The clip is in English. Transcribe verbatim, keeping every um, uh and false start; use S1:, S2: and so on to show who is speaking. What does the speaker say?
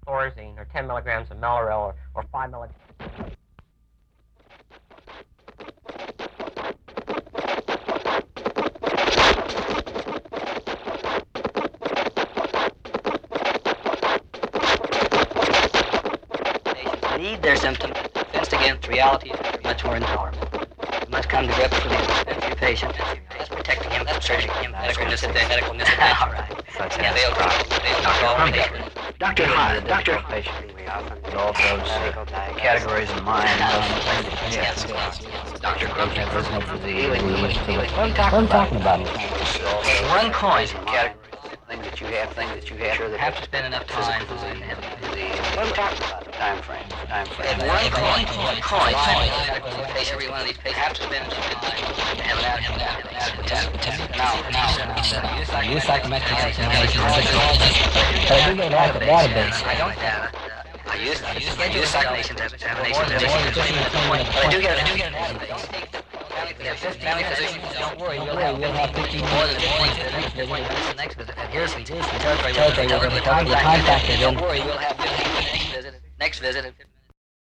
S1: Thorazine, or ten milligrams of Mellaril, or, or five milligrams.
S2: Need their symptoms fenced against reality is much more intolerable. We must come to grips with the sensory patient. That's protecting him from surgery, medical misadventure. Medical misadventure. All right.
S3: Such
S2: Yeah,
S3: as
S2: they'll
S3: Doctor Doctor Hart, Doctor
S4: Patient, we often with all those uh, categories in mind.
S2: Yes,
S4: Doctor
S3: Patient visiting for the leads to the...
S2: What I'm
S3: What I'm talking about.
S2: One coin.
S4: Things that you have, things that you have. Sure that
S2: Have to spend enough time.
S4: the, what I'm talking about, the time frame, time frame.
S2: One coin, one coin, every one of these patients have to spend enough time to have an adequate Now, now,
S3: Use psychometric examination. But I do get out of the database.
S2: I don't have I use, I use, I use psychometric examination, but I do get, I do get an database. Family physicians, don't worry, we'll have fifteen more than fifteen for the next visit. And here's the territory we're going to cover. Don't worry, we'll have fifteen for the next visit. Next visit.